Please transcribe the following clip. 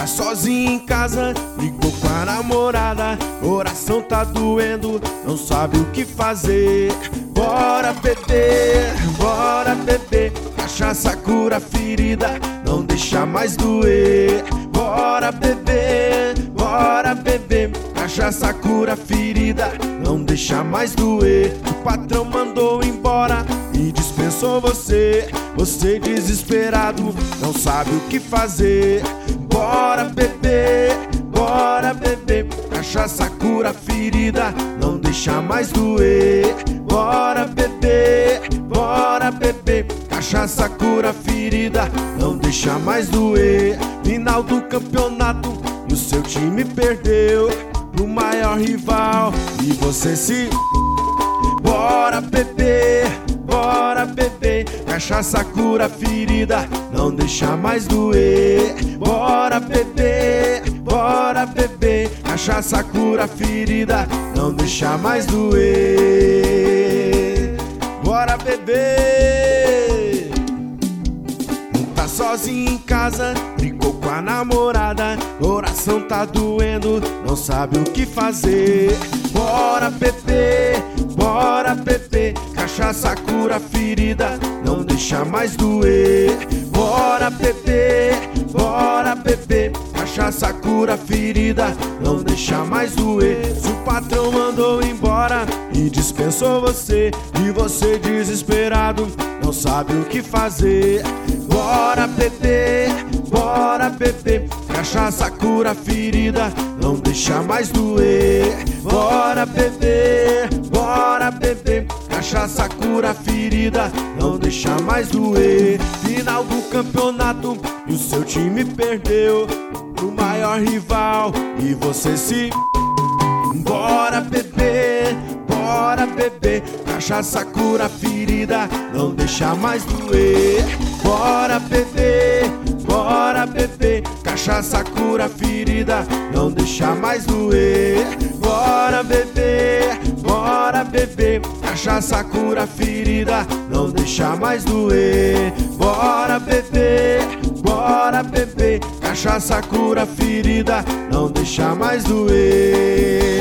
sozinho em casa, brigou com a namorada, coração tá doendo, não sabe o que fazer. Bora beber, cachaça cura ferida, não deixa mais doer. Bora beber, cachaça cura ferida, não deixa mais doer. O patrão mandou embora e dispensou você, você desesperado, não sabe o que fazer. Bora beber, cachaça cura ferida, não deixa mais doer. Bora beber, cachaça cura ferida, não deixa mais doer. Final do campeonato e o seu time perdeu pro maior rival e você se... Bora beber, cachaça cura ferida, não deixa mais doer. Bora beber, cachaça cura ferida, não deixa mais doer. Bora beber. Tá sozinho em casa, brigou com a namorada, coração tá doendo, não sabe o que fazer. Bora beber, cachaça cura ferida, não deixa mais doer. Bora beber, cachaça cura ferida, não deixa mais doer. Se o patrão mandou embora e dispensou você, e você desesperado, não sabe o que fazer. Bora beber, cachaça cura ferida, não deixa mais doer. Bora beber, cachaça cura ferida, não deixa mais doer. Final do campeonato e o seu time perdeu pro maior rival e você se... Bora beber, cachaça cura ferida, não deixa mais doer. Bora beber, cachaça cura ferida, não deixa mais doer. Bora beber, cachaça cura ferida, não deixa mais doer. Bora beber, cachaça cura ferida, não deixa mais doer.